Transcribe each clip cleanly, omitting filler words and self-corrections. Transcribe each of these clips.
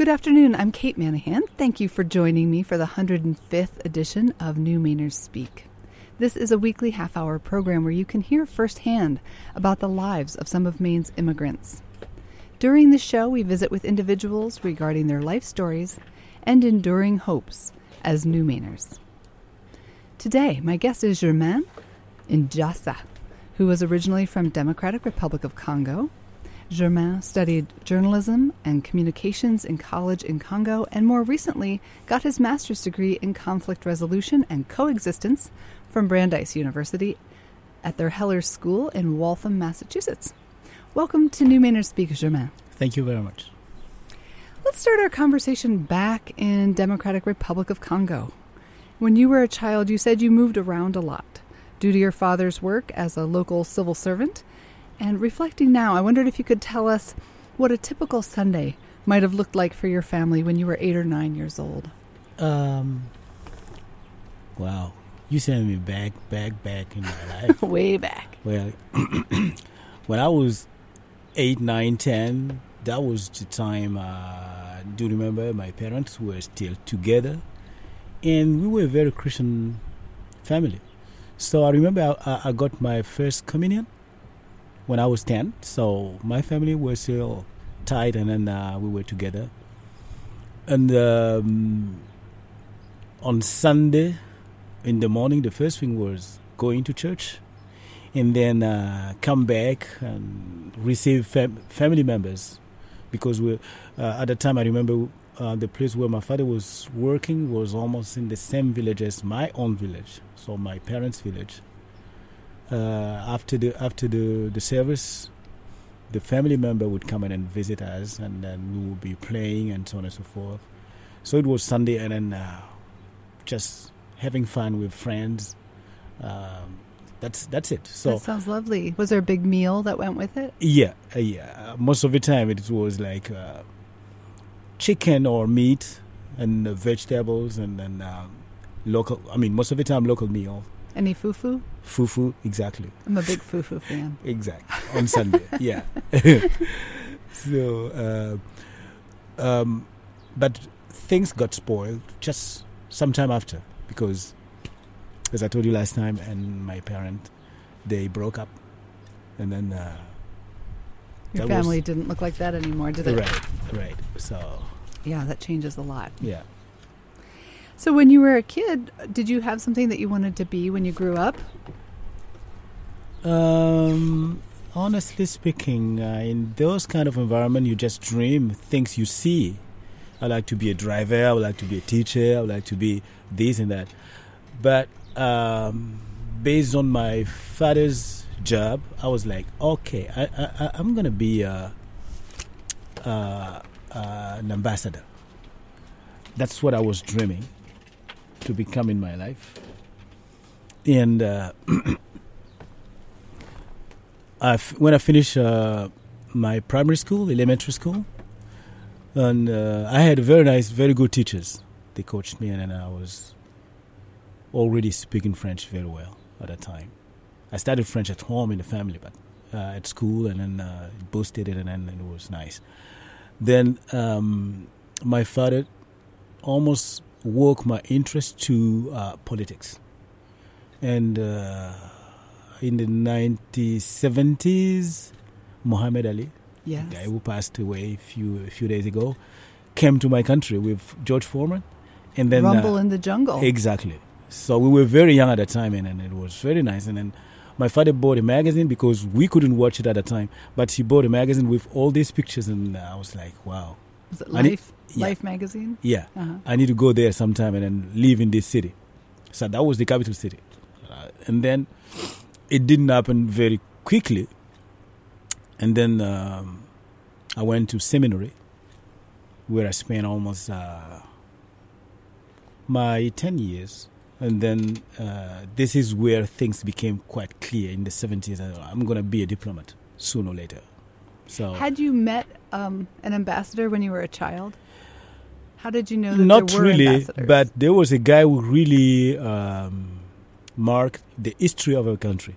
Good afternoon. I'm Kate Manahan. Thank you for joining me for the 105th edition of New Mainers Speak. This is a weekly half-hour program where you can hear firsthand about the lives of some of Maine's immigrants. During the show, we visit with individuals regarding their life stories and enduring hopes as New Mainers. Today, my guest is Germain Njasa, who was originally from Democratic Republic of Congo. Germain studied journalism and communications in college in Congo and more recently got his master's degree in conflict resolution and coexistence from Brandeis University at their Heller School in Waltham, Massachusetts. Welcome to New Mainers Speak, Germain. Thank you very much. Let's start our conversation back in Democratic Republic of Congo. When you were a child, you said you moved around a lot due to your father's work as a local civil servant. And reflecting now, I wondered if you could tell us what a typical Sunday might have looked like for your family when you were 8 or 9 years old. Wow. You sent me back in my life. Way back. Well, when I was 8, 9, 10, that was the time, I do remember my parents were still together. And we were a very Christian family. So I remember I got my first communion when I was 10. So my family was still tight, and then we were together. And on Sunday in the morning, the first thing was going to church, and then come back and receive family members. Because we at the time, I remember the place where my father was working was almost in the same village as my own village, so my parents' village. After the service, the family member would come in and visit us, and then we would be playing and so on and so forth. So it was Sunday, and then just having fun with friends. That's it. So that sounds lovely. Was there a big meal that went with it? Yeah. Most of the time, it was like chicken or meat and vegetables, and then local. I mean, most of the time, local meal. Any fufu? Fufu, exactly. I'm a big fufu fan. Exactly. On Sunday, yeah. So, but things got spoiled just sometime after, because, as I told you last time, and my parents, they broke up, and then your family didn't look like that anymore, did it? Right. So yeah, that changes a lot. Yeah. So when you were a kid, did you have something that you wanted to be when you grew up? Honestly speaking, in those kind of environment, you just dream things you see. I like to be a driver, I would like to be a teacher, I would like to be this and that. But based on my father's job, I was like, okay, I'm going to be an ambassador. That's what I was dreaming to become in my life. And when I finished my primary school, elementary school, and I had very good teachers. They coached me, and then I was already speaking French very well at that time. I studied French at home in the family, but at school, and then boosted it, and then it was nice. Then my father almost woke my interest to politics. And in the 1970s, Muhammad Ali, yes, the guy who passed away a few days ago, came to my country with George Foreman. And then Rumble in the Jungle. Exactly. So we were very young at that time, and it was very nice. And then my father bought a magazine because we couldn't watch it at the time, but he bought a magazine with all these pictures, and I was like, wow. Was it Life? Life magazine? Yeah. I need to go there sometime and then live in this city. So that was the capital city. And then it didn't happen very quickly. And then I went to seminary, where I spent almost my 10 years. And then this is where things became quite clear in the 70s. I'm going to be a diplomat sooner or later. So, had you met an ambassador when you were a child? How did you know that not there were really, ambassadors? but there was a guy who really marked the history of our country.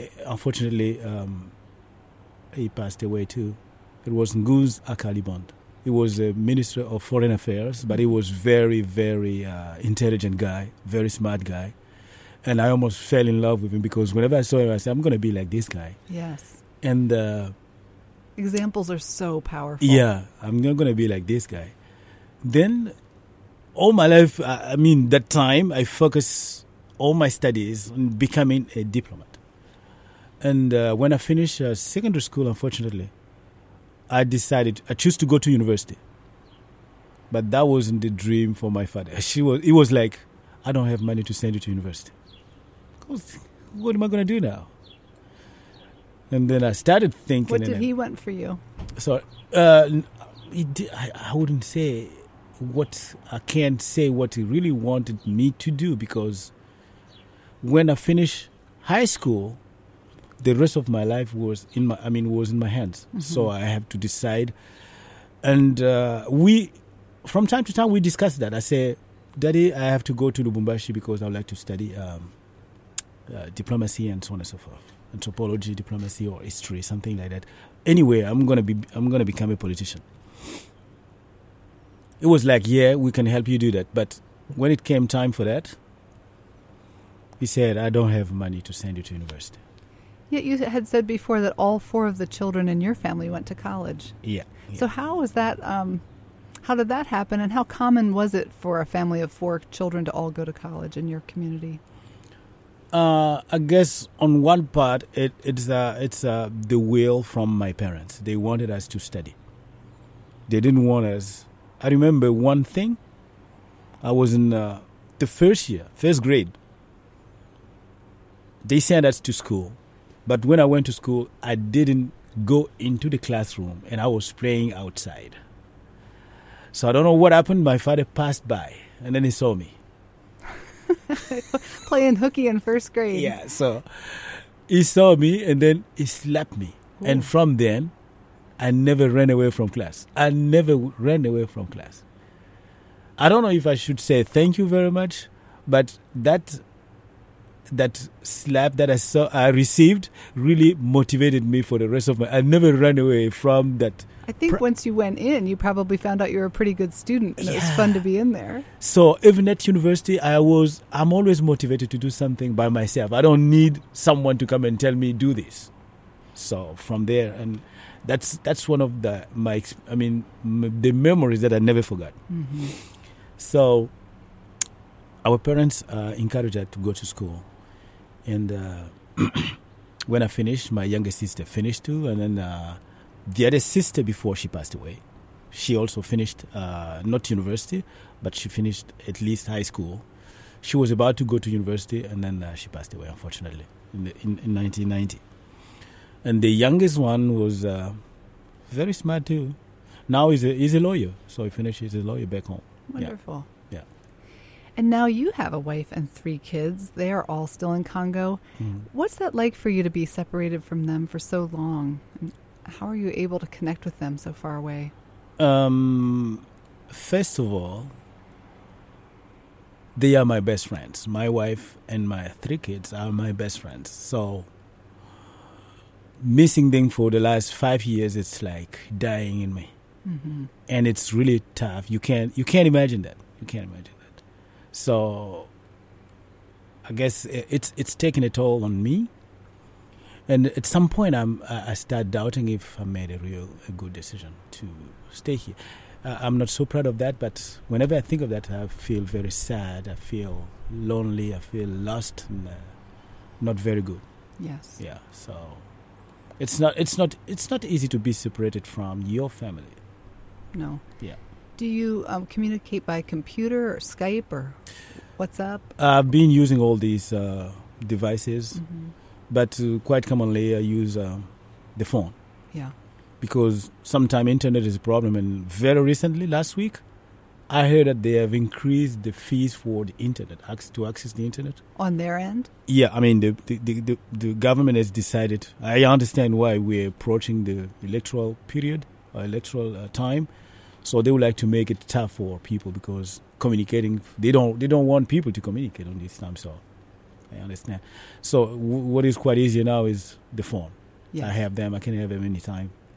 Unfortunately, he passed away too. It was Nguz Akali Bond. He was a minister of foreign affairs, but he was very, very intelligent guy, very smart guy. And I almost fell in love with him because whenever I saw him, I said, I'm going to be like this guy. Yes. And examples are so powerful. yeah, I'm not going to be like this guy. Then all my life, that time, I focused all my studies on becoming a diplomat. And when I finished secondary school, unfortunately, I chose to go to university. But that wasn't the dream for my father. He was like, I don't have money to send you to university. What am I going to do now? And then I started thinking. What did he want for you? So I wouldn't say I can't say what he really wanted me to do, because when I finished high school, the rest of my life was in my hands. Mm-hmm. So I have to decide. And from time to time, we discuss that. I say, Daddy, I have to go to Lubumbashi because I would like to study diplomacy and so on and so forth. Anthropology, diplomacy, or history, something like that. Anyway, I'm gonna become a politician. It was like, yeah, we can help you do that. But when it came time for that, he said, I don't have money to send you to university. Yet you had said before that all 4 of the children in your family went to college. Yeah. So how was that? How did that happen, and how common was it for a family of 4 children to all go to college in your community? I guess on one part, it's the will from my parents. They wanted us to study. They didn't want us. I remember one thing. I was in the first grade. They sent us to school. But when I went to school, I didn't go into the classroom, and I was playing outside. So I don't know what happened. My father passed by, and then he saw me. Playing hooky in first grade. Yeah, so he saw me, and then he slapped me. Ooh. And from then, I never ran away from class. I don't know if I should say thank you very much, but that slap that I received really motivated me for the rest of I never ran away from that. I think once you went in, you probably found out you were a pretty good student, and it was fun to be in there. So even at university, I'm always motivated to do something by myself. I don't need someone to come and tell me do this. So from there, and that's one of the memories that I never forgot. Mm-hmm. So our parents encouraged us to go to school. And when I finished, my younger sister finished too. And then the other sister, before she passed away, she also finished, not university, but she finished at least high school. She was about to go to university, and then she passed away, unfortunately, in 1990. And the youngest one was very smart too. Now he's a lawyer. So he finished, he's a lawyer back home. Wonderful. Yeah. And now you have a wife and 3 kids. They are all still in Congo. Mm-hmm. What's that like for you to be separated from them for so long? And how are you able to connect with them so far away? First of all, they are my best friends. My wife and my 3 kids are my best friends. So missing them for the last 5 years, it's like dying in me. Mm-hmm. And it's really tough. You can't imagine that. So I guess it's taken a toll on me. And at some point, I start doubting if I made a good decision to stay here. I'm not so proud of that, but whenever I think of that, I feel very sad. I feel lonely. I feel lost, and not very good. Yes. Yeah. So it's not easy to be separated from your family. No. Yeah. Do you communicate by computer or Skype or WhatsApp? I've been using all these devices, mm-hmm. but quite commonly I use the phone. Yeah. Because sometimes internet is a problem, and very recently, last week, I heard that they have increased the fees for the internet, to access the internet. On their end? Yeah, I mean, the government has decided. I understand why we're approaching the electoral period, electoral time. So they would like to make it tough for people because communicating, they don't want people to communicate on this time. So I understand. So what is quite easier now is the phone. Yes. I have them. I can have them anytime.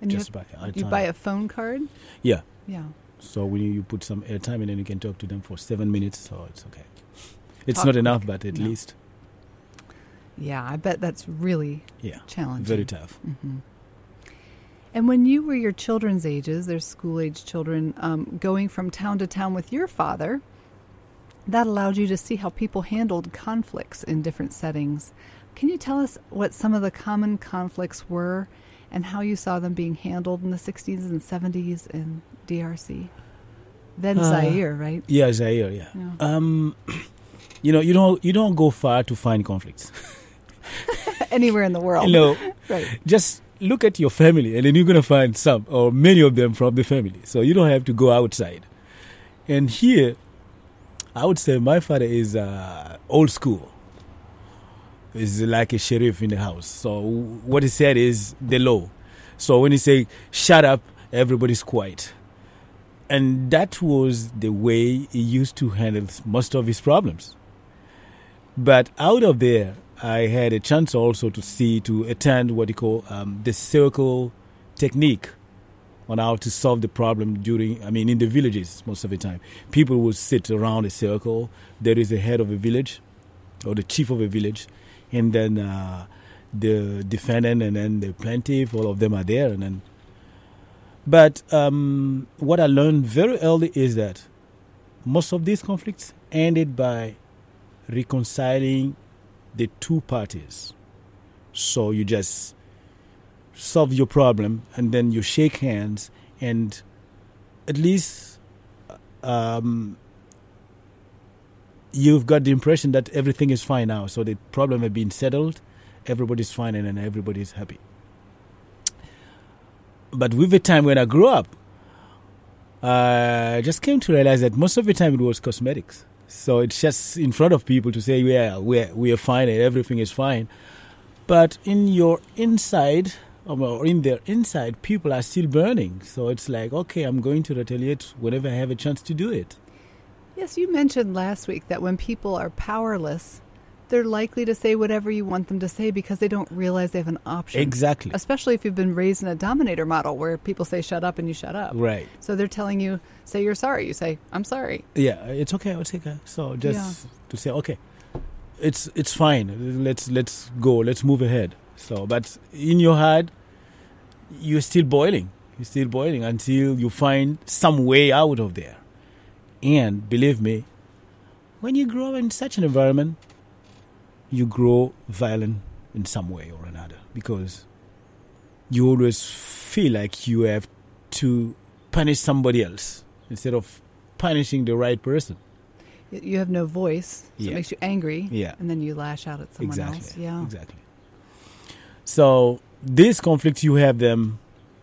And just by airtime. you buy a phone card? Yeah. Yeah. So when you put some airtime and then you can talk to them for 7 minutes, so it's okay. It's Talk not enough, quick. but at No. least. Yeah, I bet that's really Yeah. challenging. Very tough. Mm-hmm. And when you were your children's ages, their school-age children, going from town to town with your father, that allowed you to see how people handled conflicts in different settings. Can you tell us what some of the common conflicts were and how you saw them being handled in the 60s and 70s in DRC? Then Zaire, right? Yeah, Zaire, yeah. Yeah. You don't go far to find conflicts. Anywhere in the world. Right. Just look at your family and then you're going to find some or many of them from the family. So you don't have to go outside. And here, I would say my father is old school. He's like a sheriff in the house. So what he said is the law. So when he say shut up, everybody's quiet. And that was the way he used to handle most of his problems. But out of there, I had a chance also to attend what you call the circle technique on how to solve the problem in the villages most of the time. People would sit around a circle. There is a head of a village or the chief of a village, and then the defendant and then the plaintiff, all of them are there. But what I learned very early is that most of these conflicts ended by reconciling the two parties. So you just solve your problem and then you shake hands and at least you've got the impression that everything is fine now. So the problem has been settled, everybody's fine and then everybody's happy. But with the time when I grew up, I just came to realize that most of the time it was cosmetics. So it's just in front of people to say, yeah, we are fine and everything is fine. But in your inside, or in their inside, people are still burning. So it's like, okay, I'm going to retaliate whenever I have a chance to do it. Yes, you mentioned last week that when people are powerless, they're likely to say whatever you want them to say because they don't realize they have an option. Exactly. Especially if you've been raised in a dominator model where people say shut up and you shut up. Right. So they're telling you, say you're sorry. You say, I'm sorry. Yeah, it's okay. So just to say, okay, it's fine. Let's go. Let's move ahead. So, but in your heart, you're still boiling. You're still boiling until you find some way out of there. And believe me, when you grow in such an environment, you grow violent in some way or another because you always feel like you have to punish somebody else instead of punishing the right person. You have no voice, so it makes you angry, and then you lash out at someone else. Yeah, exactly. So these conflicts, you have them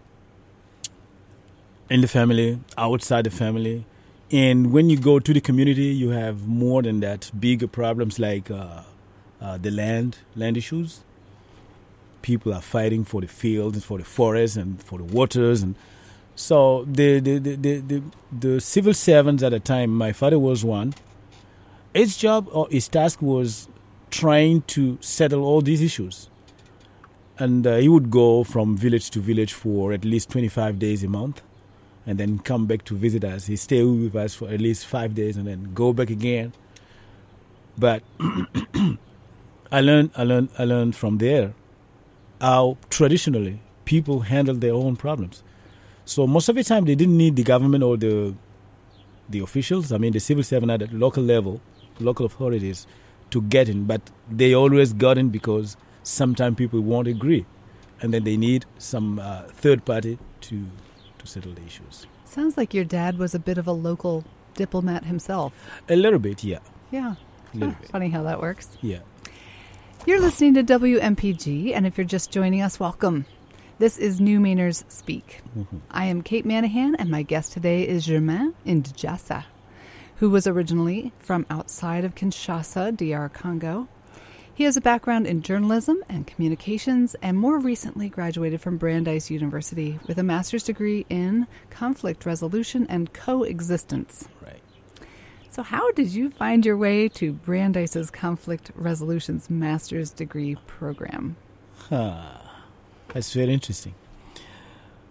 in the family, outside the family, and when you go to the community, you have more than that, bigger problems like the land issues. People are fighting for the fields, for the forests, and for the waters, and so the civil servants at the time. My father was one. His job or his task was trying to settle all these issues, and he would go from village to village for at least 25 days a month, and then come back to visit us. He stayed with us for at least 5 days, and then go back again. But I learned from there how traditionally people handle their own problems. So most of the time they didn't need the government or the officials, the civil servant at the local level, local authorities to get in, but they always got in because sometimes people won't agree and then they need some third party to settle the issues. Sounds like your dad was a bit of a local diplomat himself. A little bit, yeah. Yeah. A little bit. Funny how that works. Yeah. You're listening to WMPG, and if you're just joining us, welcome. This is New Mainers Speak. Mm-hmm. I am Kate Manahan, and my guest today is Germain Ndjasa, who was originally from outside of Kinshasa, DR Congo. He has a background in journalism and communications, and more recently graduated from Brandeis University with a master's degree in conflict resolution and coexistence. Right. So how did you find your way to Brandeis's Conflict Resolution's master's degree program? That's very interesting.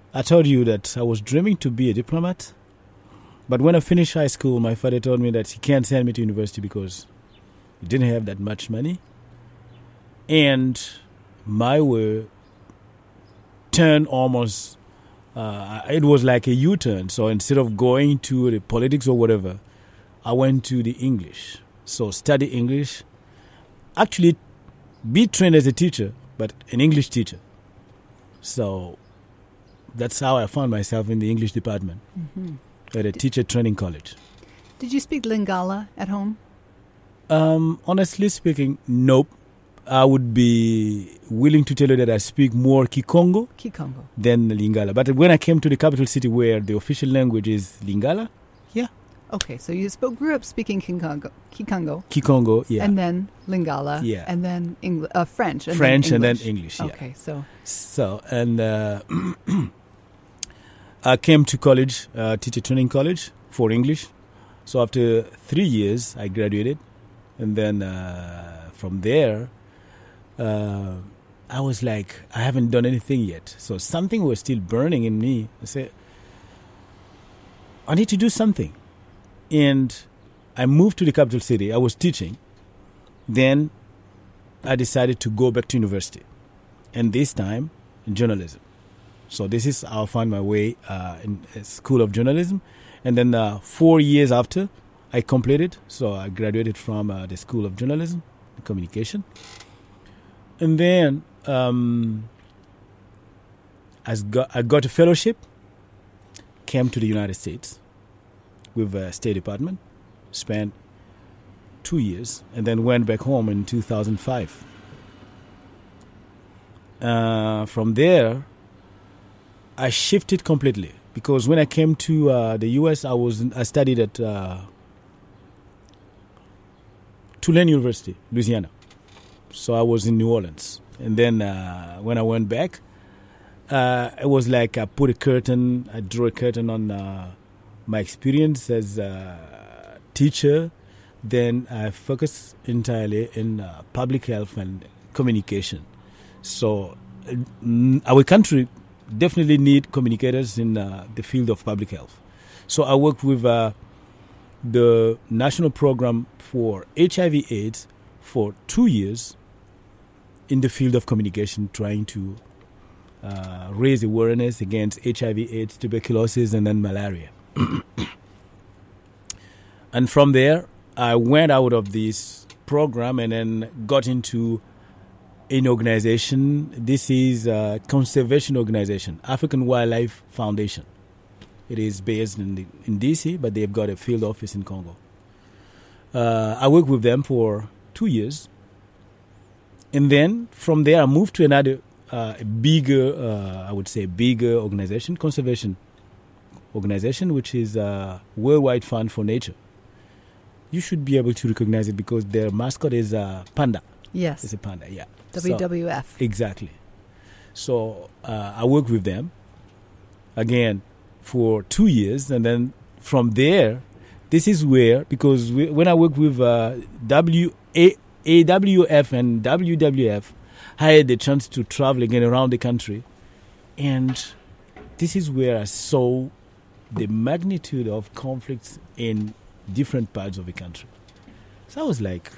I told you that I was dreaming to be a diplomat. But when I finished high school, my father told me that he can't send me to university because he didn't have that much money. And my way turned almost, it was like a U-turn. So instead of going to the politics or whatever, I went to the English. So study English. Actually, be trained as a teacher, but an English teacher. So that's how I found myself in the English department at a teacher training college. Did you speak Lingala at home? Honestly speaking, nope. I would be willing to tell you that I speak more Kikongo than Lingala. But when I came to the capital city where the official language is Lingala, yeah. Okay, so you grew up speaking Kikongo, yeah. And then Lingala, yeah. And then French, and then English, yeah. Okay, So, and I came to college, teacher training college for English. So after 3 years, I graduated. And then from there, I was like, I haven't done anything yet. So something was still burning in me. I said, I need to do something. And I moved to the capital city. I was teaching. Then I decided to go back to university. And this time, in journalism. So this is how I found my way in a school of journalism. And then 4 years after, I completed. So I graduated from the School of Journalism and Communication. And then I got a fellowship, came to the United States with the State Department, spent 2 years, and then went back home in 2005. From there, I shifted completely because when I came to the U.S., I studied at Tulane University, Louisiana. So I was in New Orleans. And then when I went back, it was like I drew a curtain on my experience as a teacher. Then I focused entirely in public health and communication. So our country definitely need communicators in the field of public health. So I worked with the national program for HIV/AIDS for 2 years in the field of communication, trying to raise awareness against HIV/AIDS, tuberculosis, and then malaria. And from there, I went out of this program and then got into an organization. This is a conservation organization, African Wildlife Foundation. It is based in D.C., but they've got a field office in Congo. I worked with them for 2 years. And then from there, I moved to another bigger organization, conservation organization, which is Worldwide Fund for Nature. You should be able to recognize it because their mascot is a panda. Yes. It's a panda, yeah. WWF. So, exactly. So I worked with them, again, for 2 years. And then from there, this is where, because when I worked with AWF and WWF, I had the chance to travel again around the country. And this is where I saw the magnitude of conflicts in different parts of the country. So I was like,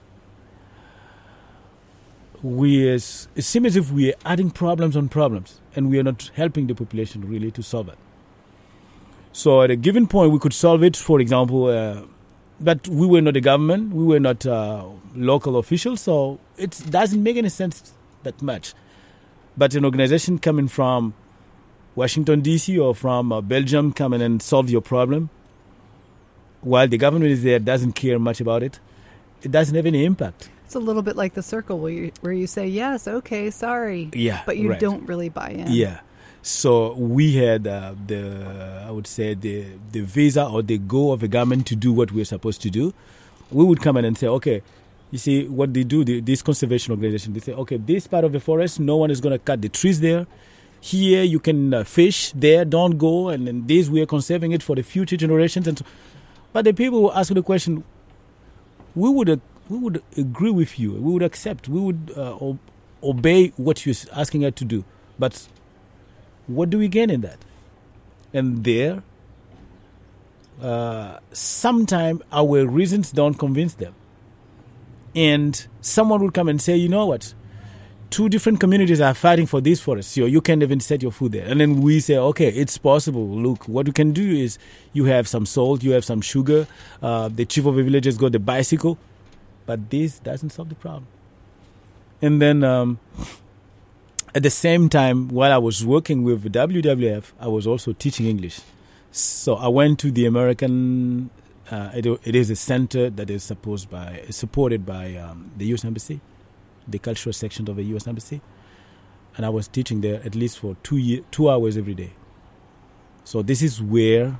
it seems as if we are adding problems on problems, and we are not helping the population really to solve it. So at a given point, we could solve it, for example, but we were not the government, we were not local officials, so it doesn't make any sense that much. But an organization coming from Washington, D.C. or from Belgium coming and solve your problem, while the government is there, doesn't care much about it, it doesn't have any impact. It's a little bit like the circle where you say, yes, okay, sorry. Yeah, but you don't really buy in. Yeah. So we had the visa or the go of the government to do what we're supposed to do. We would come in and say, okay, you see what they do, this conservation organization, they say, okay, this part of the forest, no one is going to cut the trees there. Here you can fish, there don't go, and then this we are conserving it for the future generations. And so, but the people who ask the question, we would agree with you, we would accept, we would obey what you're asking us to do. But what do we gain in that? And there, sometimes our reasons don't convince them. And someone will come and say, you know what? 2 different communities are fighting for this forest. So you can't even set your food there. And then we say, okay, it's possible. Look, what we can do is you have some salt, you have some sugar. The chief of the village has got the bicycle. But this doesn't solve the problem. And then at the same time, while I was working with WWF, I was also teaching English. So I went to the American, it is a center that is supported by the U.S. Embassy, the cultural section of the U.S. Embassy. And I was teaching there at least for 2 hours every day. So this is where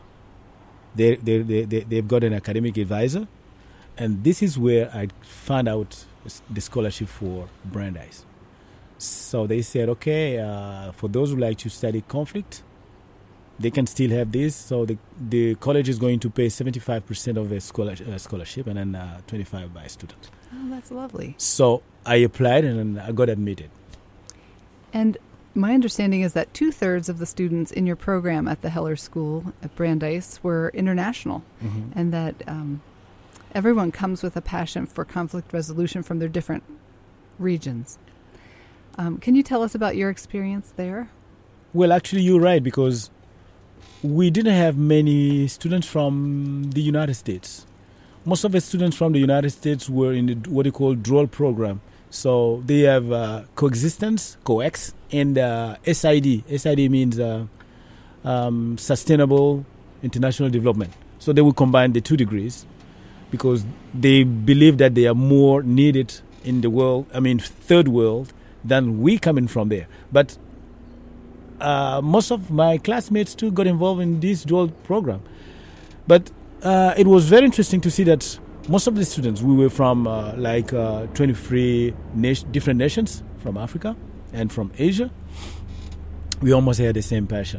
they've got an academic advisor. And this is where I found out the scholarship for Brandeis. So they said, okay, for those who like to study conflict, they can still have this. So the college is going to pay 75% of the scholarship and then 25% by student. Oh, that's lovely. So I applied and I got admitted. And my understanding is that 2/3 of the students in your program at the Heller School at Brandeis were international, and that everyone comes with a passion for conflict resolution from their different regions. Can you tell us about your experience there? Well, actually, you're right, because we didn't have many students from the United States. Most of the students from the United States were in what they call DROL program. So they have coexistence, COEX, and SID. SID means Sustainable International Development. So they will combine the 2 degrees because they believe that they are more needed in the world, third world, than we coming from there. But most of my classmates too got involved in this dual program. But it was very interesting to see that most of the students, we were from 23 different nations from Africa and from Asia. We almost had the same passion.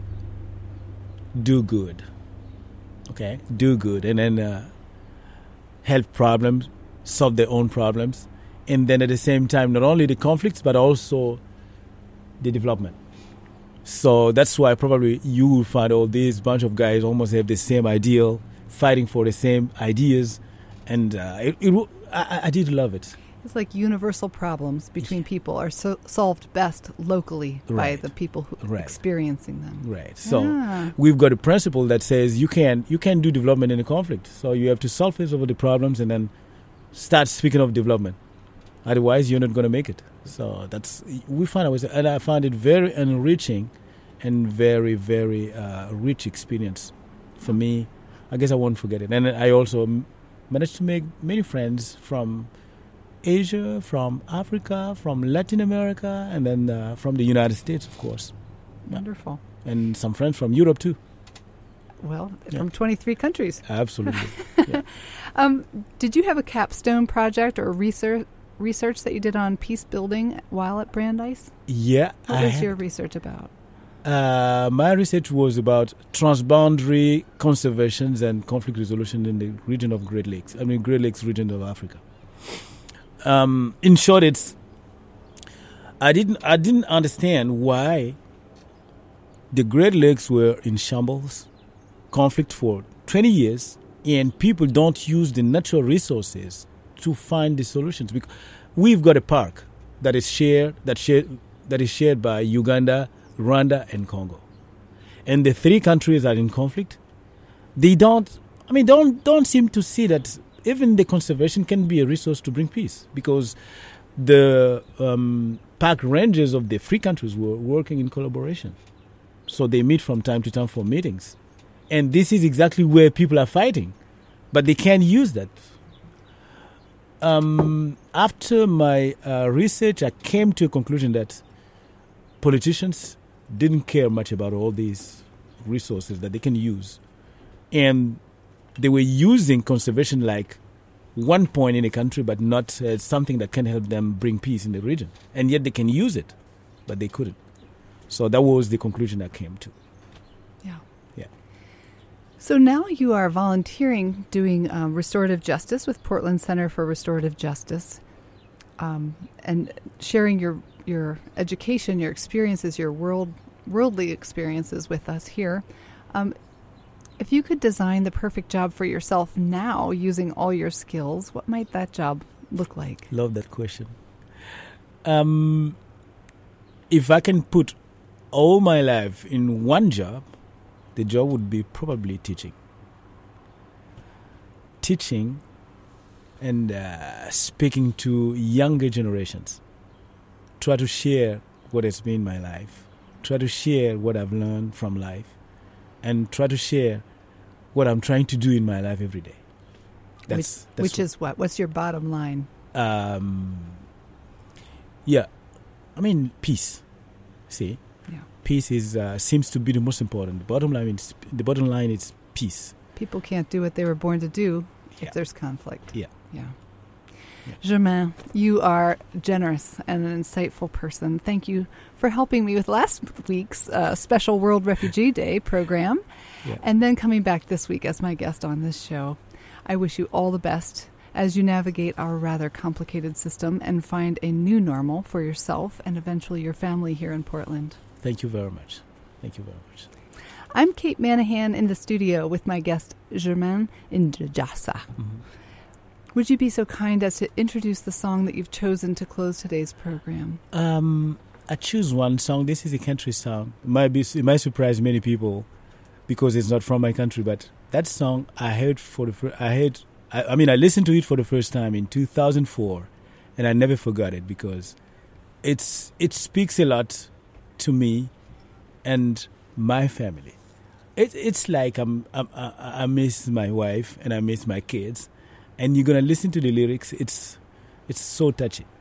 Do good. Okay? Do good. And then help problems, solve their own problems. And then at the same time, not only the conflicts, but also the development. So that's why probably you will find all these bunch of guys almost have the same ideal, fighting for the same ideas. And I did love it. It's like universal problems between people are solved best locally by the people who are experiencing them. Right. So we've got a principle that says you can't do development in a conflict. So you have to solve first over the problems and then start speaking of development. Otherwise, you're not going to make it. So we find ourselves, and I found it very enriching and very, very rich experience for me. I guess I won't forget it. And I also managed to make many friends from Asia, from Africa, from Latin America, and then from the United States, of course. Wonderful. And some friends from Europe, too. Well, from 23 countries. Absolutely. Did you have a capstone project or research that you did on peace building while at Brandeis? Yeah. What was your research about? My research was about transboundary conservations and conflict resolution in the region of Great Lakes. Great Lakes region of Africa. In short, I didn't understand why the Great Lakes were in shambles, conflict for 20 years, and people don't use the natural resources to find the solutions. Because we've got a park that is shared by Uganda, Rwanda, and Congo, and the 3 countries are in conflict. They don't seem to see that even the conservation can be a resource to bring peace, because the park rangers of the 3 countries were working in collaboration. So they meet from time to time for meetings, and this is exactly where people are fighting, but they can't use that. After my research, I came to a conclusion that politicians didn't care much about all these resources that they can use. And they were using conservation like one point in a country, but not as something that can help them bring peace in the region. And yet they can use it, but they couldn't. So that was the conclusion I came to. Yeah. So now you are volunteering, doing restorative justice with Portland Center for Restorative Justice, and sharing your education, your experiences, your world worldly experiences with us here. If you could design the perfect job for yourself now using all your skills, what might that job look like? Love that question. If I can put all my life in one job, the job would be probably teaching. Teaching and speaking to younger generations. Try to share what has been my life. Try to share what I've learned from life. And try to share what I'm trying to do in my life every day. Which is what? What's your bottom line? Peace. See? Yeah. Peace seems to be the most important. The bottom line is peace. People can't do what they were born to do if there's conflict. Yeah. Germain, you are generous and an insightful person. Thank you for helping me with last week's special World Refugee Day program, and then coming back this week as my guest on this show. I wish you all the best as you navigate our rather complicated system and find a new normal for yourself and eventually your family here in Portland. Thank you very much. I'm Kate Manahan in the studio with my guest Germain Indrajasa. Mm-hmm. Would you be so kind as to introduce the song that you've chosen to close today's program? I choose one song. This is a country song. It might surprise many people because it's not from my country, but that song I heard I listened to it for the first time in 2004, and I never forgot it because it speaks a lot to me and my family. It's like I miss my wife and I miss my kids. And you're going to listen to the lyrics. It's so touchy.